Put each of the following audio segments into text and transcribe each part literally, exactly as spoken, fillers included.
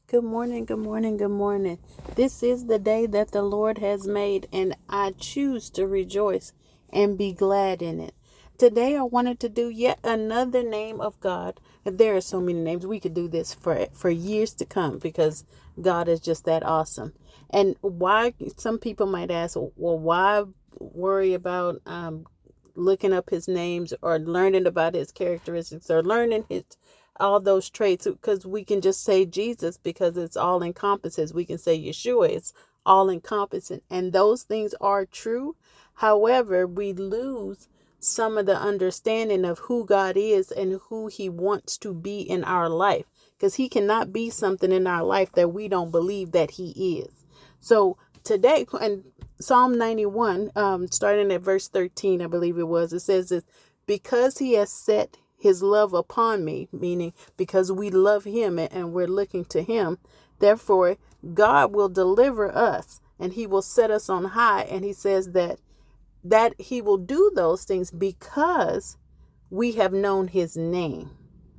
Good morning, good morning, good morning. This is the day that the Lord has made, and I choose to rejoice and be glad in it. Today, I wanted to do yet another name of God. And there are so many names. We could do this for, for years to come because God is just that awesome. And why, some people might ask, well, why worry about um, looking up his names or learning about his characteristics or learning his all those traits, because we can just say Jesus because it's all encompasses. We can say Yeshua, it's all encompassing, and those things are true. However, we lose some of the understanding of who God is and who he wants to be in our life, because he cannot be something in our life that we don't believe that he is. So today, and Psalm ninety-one, um, starting at verse thirteen, I believe it was, it says this: because he has set his love upon me, meaning because we love him and we're looking to him, therefore God will deliver us and he will set us on high. And he says that that he will do those things because we have known his name.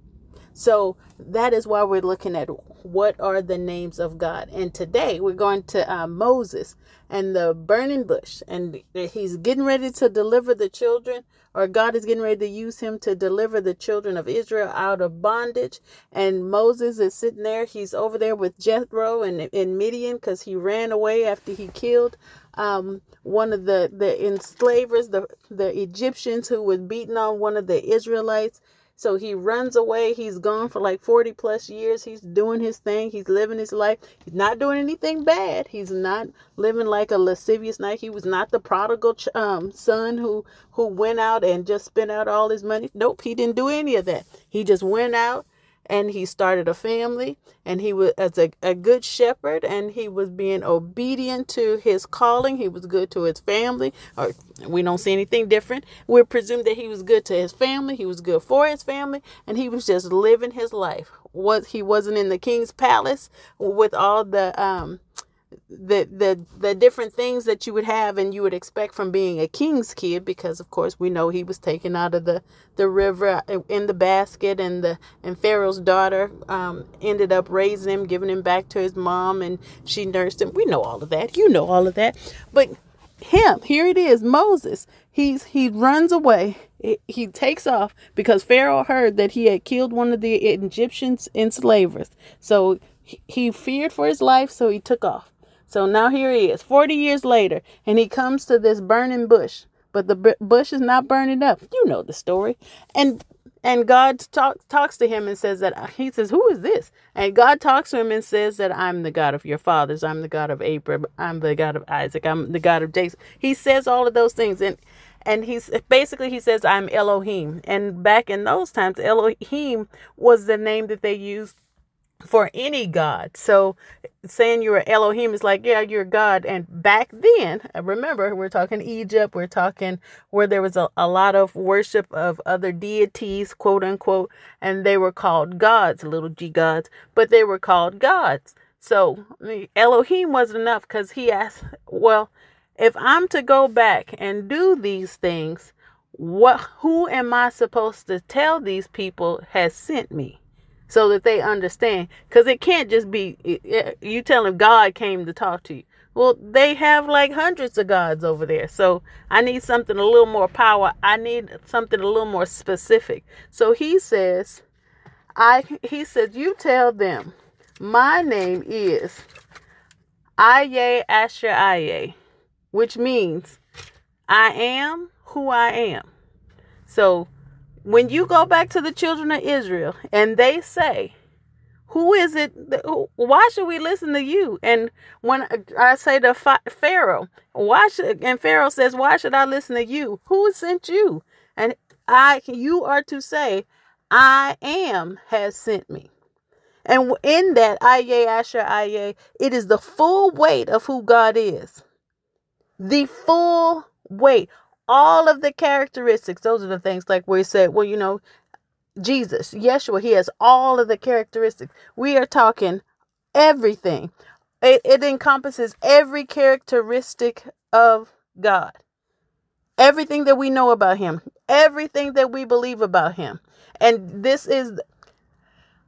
So that is why we're looking at what are the names of God. And today we're going to uh, Moses and the burning bush. And he's getting ready to deliver the children, or God is getting ready to use him to deliver the children of Israel out of bondage. And Moses is sitting there. He's over there with Jethro and in Midian because he ran away after he killed um, one of the, the enslavers, the, the Egyptians who was beating on one of the Israelites. So he runs away. He's gone for like forty plus years. He's doing his thing. He's living his life. He's not doing anything bad. He's not living like a lascivious night. He was not the prodigal um, son who, who went out and just spent out all his money. Nope, he didn't do any of that. He just went out and he started a family, and he was as a, a good shepherd, and he was being obedient to his calling. He was good to his family, or we don't see anything different. We're presumed that he was good to his family. He was good for his family, and he was just living his life. Was he wasn't in the king's palace with all the um the the the different things that you would have and you would expect from being a king's kid, because of course we know he was taken out of the the river in the basket, and the and Pharaoh's daughter um ended up raising him, giving him back to his mom, and she nursed him. We know all of that. You know all of that. But him, here it is, Moses. He's he runs away. He, he takes off because Pharaoh heard that he had killed one of the Egyptians enslavers. So he, he feared for his life, so he took off. So now here he is, forty years later, and he comes to this burning bush, but the bu- bush is not burning up. You know the story. And and God talk, talks to him and says that, he says, who is this? And God talks to him and says that I'm the God of your fathers. I'm the God of Abraham. I'm the God of Isaac. I'm the God of Jacob. He says all of those things. And and he's basically, he says, I'm Elohim. And back in those times, Elohim was the name that they used for any god. So saying you're Elohim is like, yeah, you're God. And back then, remember, we're talking Egypt, we're talking where there was a, a lot of worship of other deities, quote unquote, and they were called gods, little g gods, but they were called gods. So Elohim wasn't enough, because he asked, well, if I'm to go back and do these things, what, who am I supposed to tell these people has sent me? So that they understand, because it can't just be you tell them God came to talk to you. Well, they have like hundreds of gods over there. So I need something a little more power. I need something a little more specific. So he says, I he says, you tell them my name is Aye Asher Aye, which means I am who I am. So when you go back to the children of Israel and they say, who is it? Why should we listen to you? And when I say to Pharaoh, why should, and Pharaoh says, why should I listen to you? Who sent you? And I, you are to say, I am has sent me. And in that, Aye, Asher, Aye, it is the full weight of who God is. The full weight. All of the characteristics. Those are the things like where he said, well, you know, Jesus, Yeshua, he has all of the characteristics. We are talking everything. It, it encompasses every characteristic of God. Everything that we know about him. Everything that we believe about him. And this is,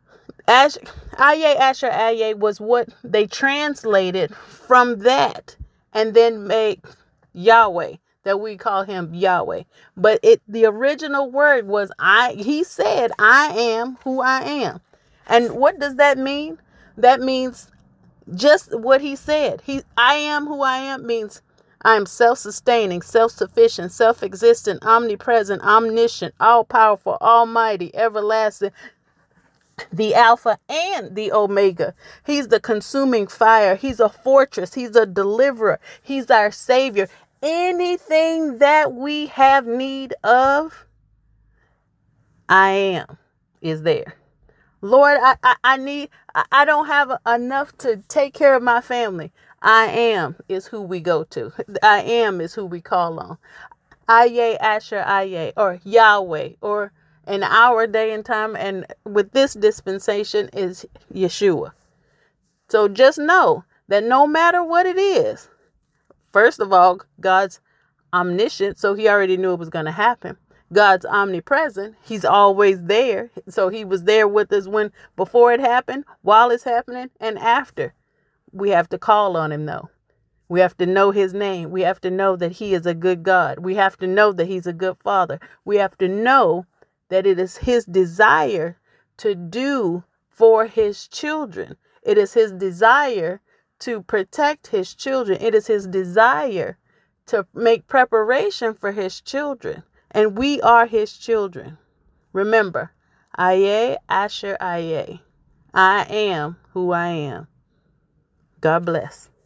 Ash, Aye, Asher, Aye was what they translated from that and then made Yahweh, that we call him Yahweh. But it the original word was I. He said, I am who I am. And what does that mean? That means just what he said. He I am who I am means I am self-sustaining, self-sufficient, self-existent, omnipresent, omniscient, all-powerful, almighty, everlasting, the Alpha and the Omega. He's the consuming fire. He's a fortress. He's a deliverer. He's our Savior. Anything that we have need of, I am is there. Lord, I, I, I need, I, I don't have enough to take care of my family. I am is who we go to. I am is who we call on. Aye, Asher, Aye, or Yahweh, or in our day and time, and with this dispensation is Yeshua. So just know that no matter what it is, first of all, God's omniscient, so he already knew it was going to happen. God's omnipresent, he's always there. So he was there with us when before it happened, while it's happening, and after. We have to call on him though. We have to know his name. We have to know that he is a good God. We have to know that he's a good father. We have to know that it is his desire to do for his children. It is his desire to protect his children. It is his desire to make preparation for his children. And we are his children. Remember, Aye, Asher, Aye. I am who I am. God bless.